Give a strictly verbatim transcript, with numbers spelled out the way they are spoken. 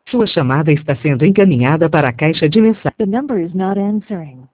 Sua chamada está sendo encaminhada para a caixa de mensagem. The number is not answering.